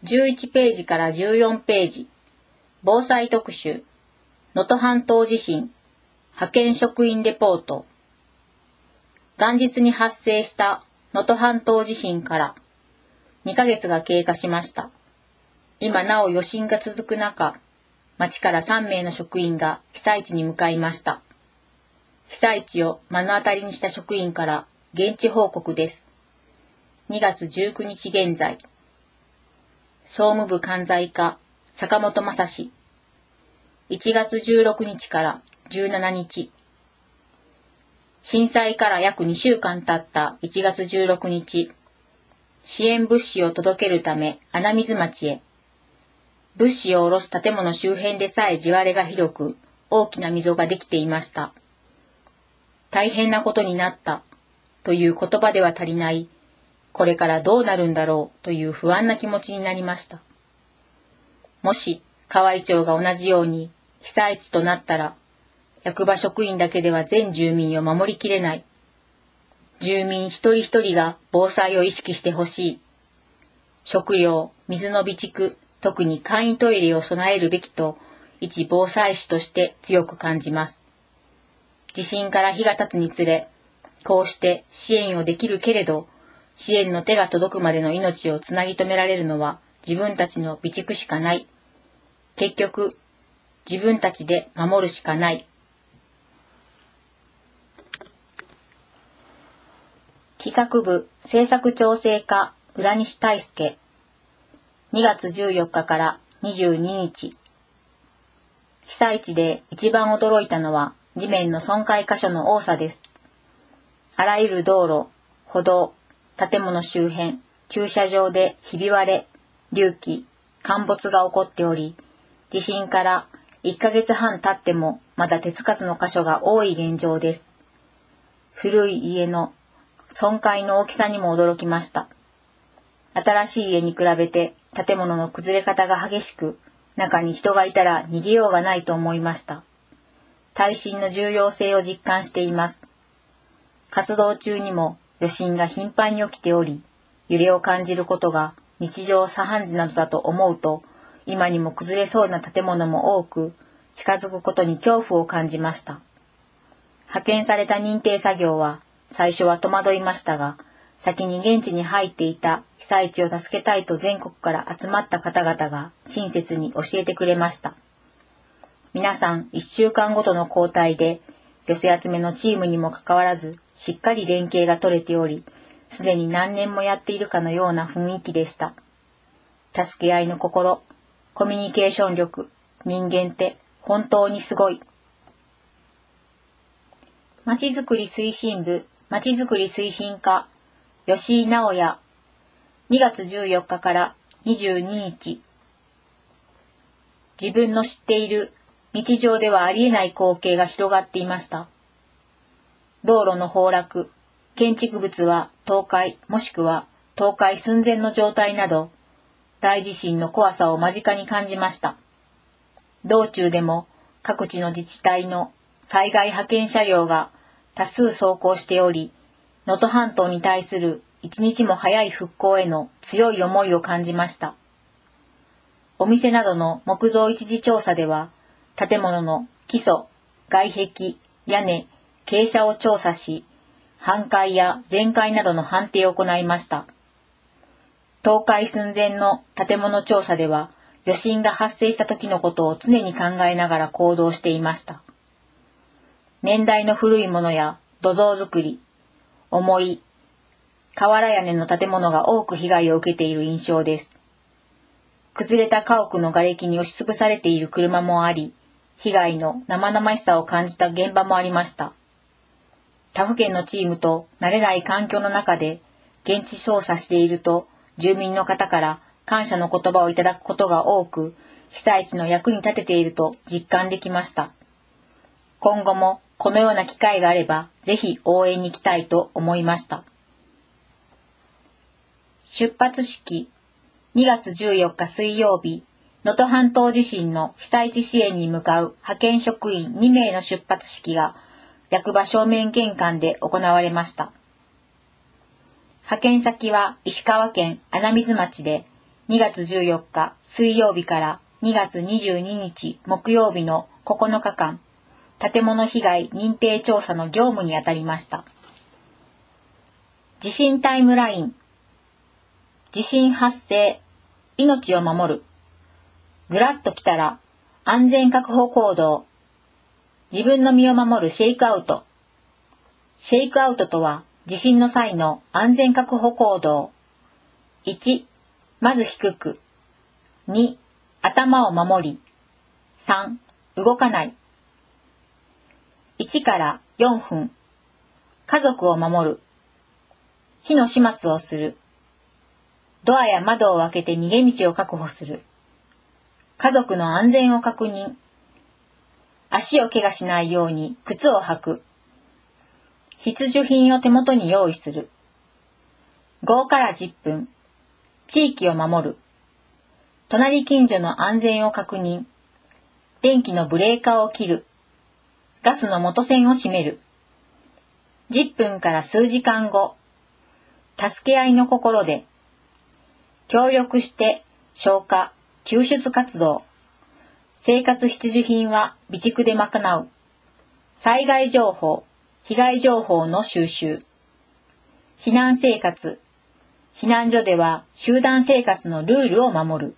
11ページから14ページ、防災特集、能登半島地震、派遣職員レポート。元日に発生した能登半島地震から2ヶ月が経過しました。今なお余震が続く中、町から3名の職員が被災地に向かいました。被災地を目の当たりにした職員から現地報告です。2月19日現在。総務部管財課坂本正史。1月16日から17日。震災から約2週間経った1月16日。支援物資を届けるため穴水町へ。物資を下ろす建物周辺でさえ地割れがひどく、大きな溝ができていました。大変なことになったという言葉では足りない、これからどうなるんだろうという不安な気持ちになりました。もし河合町が同じように被災地となったら、役場職員だけでは全住民を守りきれない。住民一人一人が防災を意識してほしい。食料、水の備蓄、特に簡易トイレを備えるべきと、一防災士として強く感じます。地震から日が経つにつれ、こうして支援をできるけれど、支援の手が届くまでの命をつなぎ止められるのは自分たちの備蓄しかない。結局、自分たちで守るしかない。企画部政策調整課浦西大輔。2月14日から22日。被災地で一番驚いたのは地面の損壊箇所の多さです。あらゆる道路、歩道、建物周辺、駐車場でひび割れ、隆起、陥没が起こっており、地震から1ヶ月半経ってもまだ手つかずの箇所が多い現状です。古い家の損壊の大きさにも驚きました。新しい家に比べて建物の崩れ方が激しく、中に人がいたら逃げようがないと思いました。耐震の重要性を実感しています。活動中にも余震が頻繁に起きており、揺れを感じることが日常茶飯事などだと思うと、今にも崩れそうな建物も多く、近づくことに恐怖を感じました。派遣された認定作業は、最初は戸惑いましたが、先に現地に入っていた被災地を助けたいと全国から集まった方々が親切に教えてくれました。皆さん1週間ごとの交代で、寄せ集めのチームにもかかわらず、しっかり連携が取れており、すでに何年もやっているかのような雰囲気でした。助け合いの心、コミュニケーション力、人間って本当にすごい。まちづくり推進部、まちづくり推進課、吉井直也。2月14日から22日。自分の知っている日常ではありえない光景が広がっていました。道路の崩落、建築物は倒壊もしくは倒壊寸前の状態など、大地震の怖さを間近に感じました。道中でも各地の自治体の災害派遣車両が多数走行しており、能登半島に対する一日も早い復興への強い思いを感じました。お店などの木造一時調査では、建物の基礎、外壁、屋根、傾斜を調査し、半壊や全壊などの判定を行いました。倒壊寸前の建物調査では、余震が発生した時のことを常に考えながら行動していました。年代の古いものや土蔵造り、重い瓦屋根の建物が多く被害を受けている印象です。崩れた家屋の瓦礫に押しつぶされている車もあり、被害の生々しさを感じた現場もありました。他府県のチームと慣れない環境の中で現地調査していると、住民の方から感謝の言葉をいただくことが多く、被災地の役に立てていると実感できました。今後もこのような機会があれば、ぜひ応援に行きたいと思いました。出発式、2月14日水曜日、能登半島地震の被災地支援に向かう派遣職員2名の出発式が、役場正面玄関で行われました。派遣先は石川県穴水町で、 2月14日水曜日から2月22日木曜日の9日間、建物被害認定調査の業務にあたりました。地震タイムライン。地震発生、命を守る。ぐらっと来たら、安全確保行動。自分の身を守るシェイクアウト。シェイクアウトとは、地震の際の安全確保行動。1、まず低く。2、頭を守り。3、動かない。1から4分。家族を守る。火の始末をする。ドアや窓を開けて逃げ道を確保する。家族の安全を確認。足を怪我しないように靴を履く。必需品を手元に用意する。5から10分。地域を守る。隣近所の安全を確認。電気のブレーカーを切る。ガスの元栓を閉める。10分から数時間後。助け合いの心で。協力して消火、救出活動。生活必需品は備蓄で賄う。災害情報、被害情報の収集。避難生活。避難所では集団生活のルールを守る。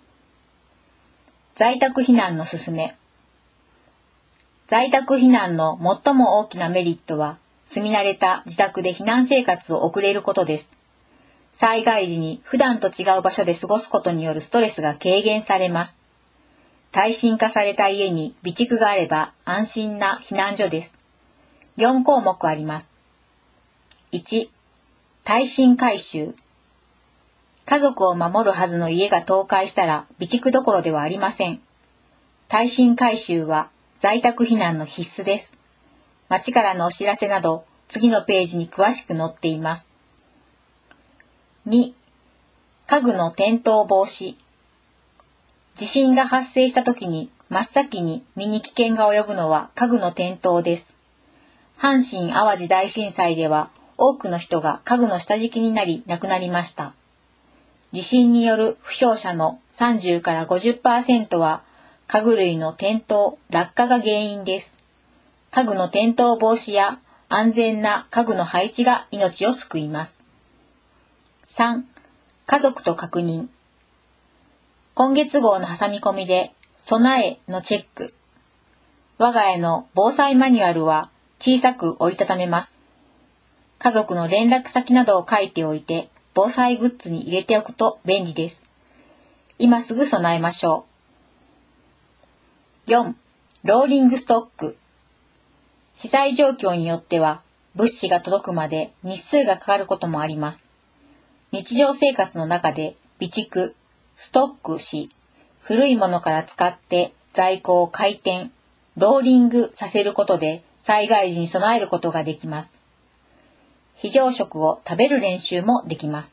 在宅避難の勧め。在宅避難の最も大きなメリットは、住み慣れた自宅で避難生活を送れることです。災害時に普段と違う場所で過ごすことによるストレスが軽減されます。耐震化された家に備蓄があれば安心な避難所です。4項目あります。1、耐震改修。家族を守るはずの家が倒壊したら備蓄どころではありません。耐震改修は在宅避難の必須です。町からのお知らせなど次のページに詳しく載っています。2、家具の転倒防止。地震が発生した時に真っ先に身に危険が及ぶのは家具の転倒です。阪神・淡路大震災では多くの人が家具の下敷きになり亡くなりました。地震による負傷者の30から 50% は家具類の転倒・落下が原因です。家具の転倒防止や安全な家具の配置が命を救います。3、家族と確認。今月号の挟み込みで備えのチェック。我が家の防災マニュアルは小さく折りたためます。家族の連絡先などを書いておいて防災グッズに入れておくと便利です。今すぐ備えましょう。4、ローリングストック。被災状況によっては物資が届くまで日数がかかることもあります。日常生活の中で備蓄、ストックし、古いものから使って在庫を回転、ローリングさせることで災害時に備えることができます。非常食を食べる練習もできます。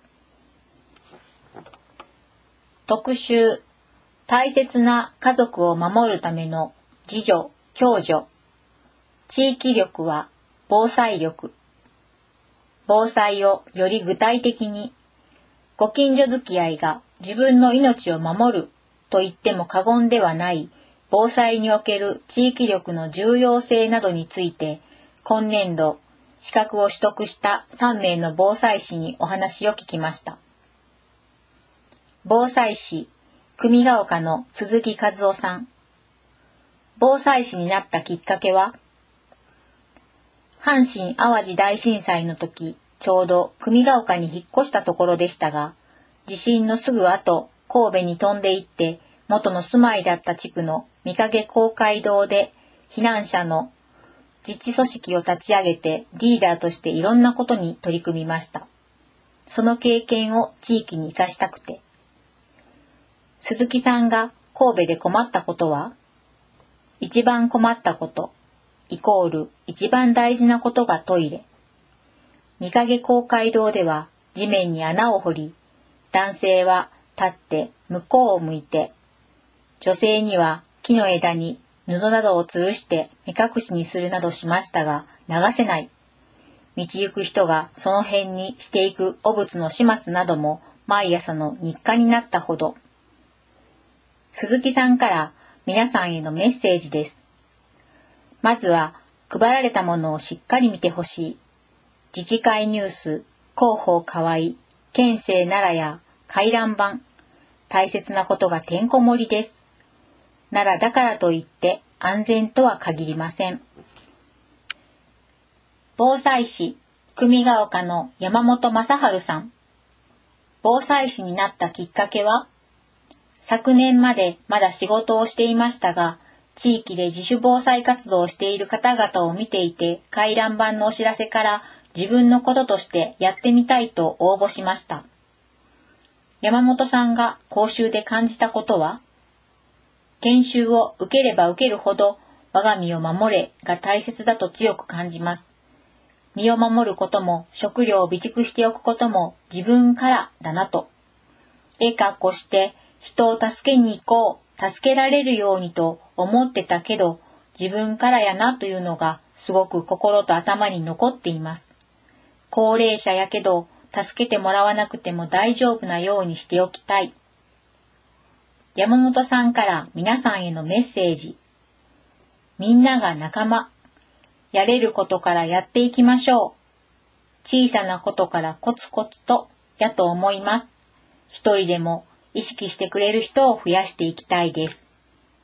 特集、大切な家族を守るための自助・共助。地域力は防災力。防災をより具体的に、ご近所付き合いが自分の命を守ると言っても過言ではない防災における地域力の重要性などについて、今年度資格を取得した3名の防災士にお話を聞きました。防災士、久美ヶ丘の鈴木和夫さん。防災士になったきっかけは、阪神・淡路大震災の時、ちょうど久美ヶ丘に引っ越したところでしたが、地震のすぐ後、神戸に飛んで行って、元の住まいだった地区の御影公会堂で避難者の自治組織を立ち上げてリーダーとしていろんなことに取り組みました。その経験を地域に生かしたくて。鈴木さんが神戸で困ったことは、一番困ったこと、イコール一番大事なことがトイレ。御影公会堂では地面に穴を掘り、男性は立って向こうを向いて、女性には木の枝に布などを吊るして目隠しにするなどしましたが流せない。道行く人がその辺にしていく汚物の始末なども毎朝の日課になったほど。鈴木さんから皆さんへのメッセージです。まずは配られたものをしっかり見てほしい。自治会ニュース、広報河合、県政奈良や回覧板。大切なことがてんこ盛りです。奈良だからといって安全とは限りません。防災士、久美ヶ丘の山本正治さん。防災士になったきっかけは、昨年までまだ仕事をしていましたが、地域で自主防災活動をしている方々を見ていて、回覧板のお知らせから自分のこととしてやってみたいと応募しました。山本さんが講習で感じたことは、研修を受ければ受けるほど我が身を守れが大切だと強く感じます。身を守ることも食料を備蓄しておくことも自分からだなと。して人を助けに行こう、助けられるようにと思ってたけど、自分からやなというのがすごく心と頭に残っています。高齢者やけど、助けてもらわなくても大丈夫なようにしておきたい。山本さんから皆さんへのメッセージ。みんなが仲間。やれることからやっていきましょう。小さなことからコツコツとやと思います。一人でも意識してくれる人を増やしていきたいです。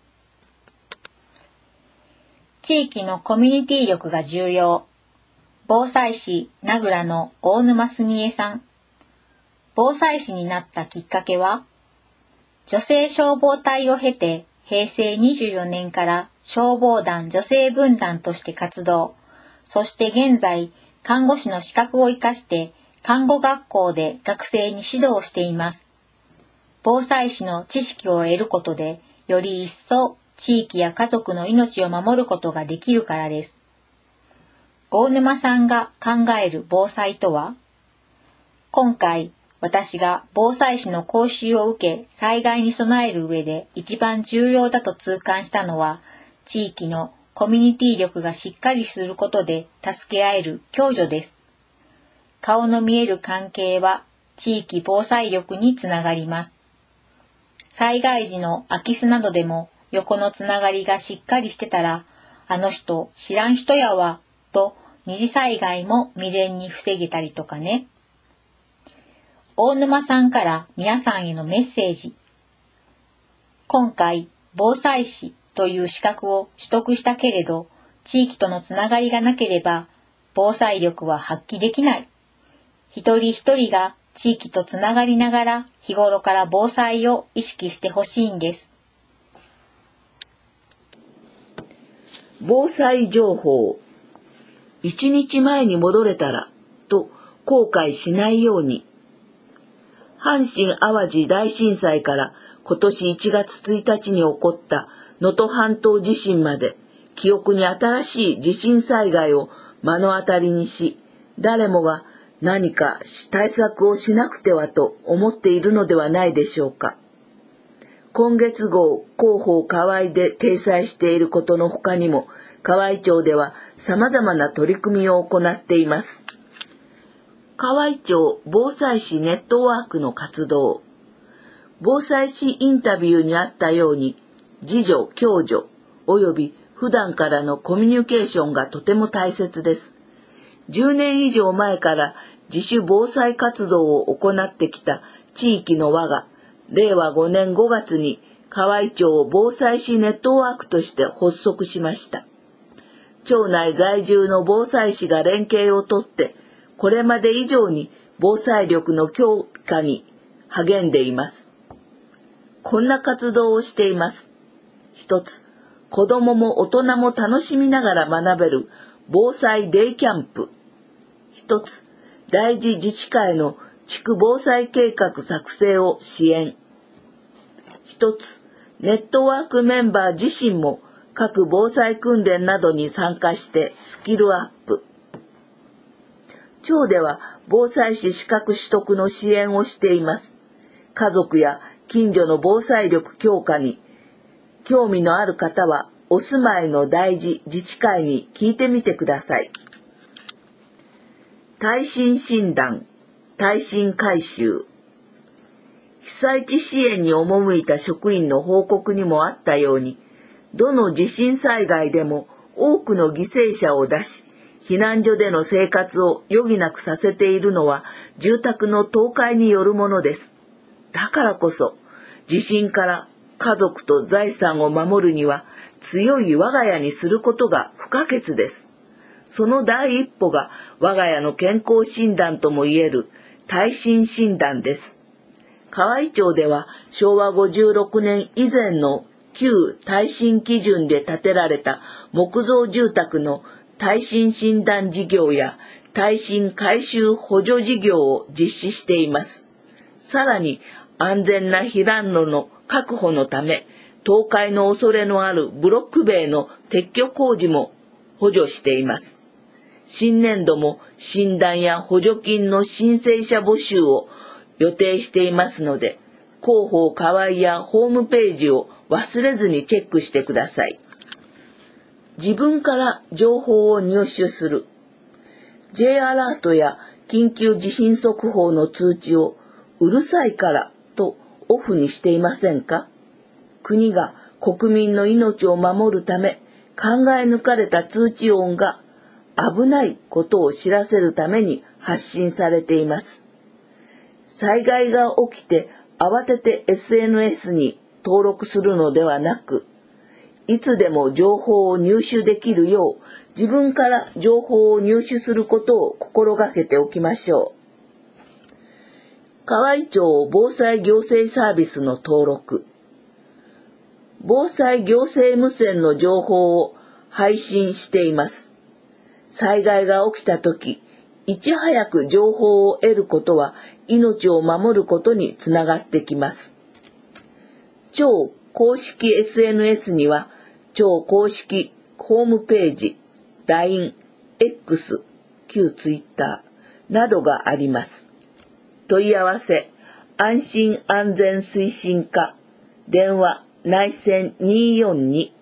地域のコミュニティ力が重要。防災士名倉の大沼澄江さん。防災士になったきっかけは、女性消防隊を経て平成24年から消防団女性分団として活動。そして現在、看護師の資格を生かして看護学校で学生に指導しています。防災士の知識を得ることで、より一層地域や家族の命を守ることができるからです。大沼さんが考える防災とは？今回、私が防災士の講習を受け、災害に備える上で一番重要だと痛感したのは、地域のコミュニティ力がしっかりすることで助け合える共助です。顔の見える関係は地域防災力につながります。災害時の空き巣などでも横のつながりがしっかりしてたら、あの人知らん人やわ、と二次災害も未然に防げたりとかね。大沼さんから皆さんへのメッセージ。今回、防災士という資格を取得したけれど、地域とのつながりがなければ、防災力は発揮できない。一人一人が地域とつながりながら、日頃から防災を意識してほしいんです。 防災情報。1日前に戻れたら、と後悔しないように。阪神淡路大震災から今年1月1日に起こった能登半島地震まで、記憶に新しい地震災害を目の当たりにし、誰もが何か対策をしなくてはと思っているのではないでしょうか。今月号広報河合で掲載していることの他にも、河合町では様々な取り組みを行っています。河合町防災士ネットワークの活動。防災士インタビューにあったように、自助・共助及び普段からのコミュニケーションがとても大切です。10年以上前から自主防災活動を行ってきた地域の輪が、令和5年5月に河合町防災士ネットワークとして発足しました。町内在住の防災士が連携をとって、これまで以上に防災力の強化に励んでいます。こんな活動をしています。一つ、子どもも大人も楽しみながら学べる防災デイキャンプ。一つ、大事自治会の地区防災計画作成を支援。一つ、ネットワークメンバー自身も各防災訓練などに参加してスキルアップ。町では防災士資格取得の支援をしています。家族や近所の防災力強化に興味のある方はお住まいの大事自治会に聞いてみてください。耐震診断、耐震改修。 被災地支援に赴いた職員の報告にもあったように、どの地震災害でも多くの犠牲者を出し、避難所での生活を余儀なくさせているのは住宅の倒壊によるものです。だからこそ、地震から家族と財産を守るには強い我が家にすることが不可欠です。その第一歩が我が家の健康診断ともいえる耐震診断です。河合町では昭和56年以前の旧耐震基準で建てられた木造住宅の耐震診断事業や耐震改修補助事業を実施しています。さらに安全な避難路の確保のため、倒壊の恐れのあるブロック塀の撤去工事も補助しています。新年度も診断や補助金の申請者募集を予定していますので、広報河合やホームページを忘れずにチェックしてください。自分から情報を入手する。J アラートや緊急地震速報の通知をうるさいからとオフにしていませんか？国が国民の命を守るため考え抜かれた通知音が危ないことを知らせるために発信されています。災害が起きて慌てて SNS に登録するのではなく、いつでも情報を入手できるよう自分から情報を入手することを心がけておきましょう。河合町防災行政サービスの登録。防災行政無線の情報を配信しています。災害が起きたとき、いち早く情報を得ることは命を守ることにつながってきます。町公式 SNS には、町公式ホームページ、LINE、X、旧 Twitter などがあります。問い合わせ、安心安全推進課、電話内線242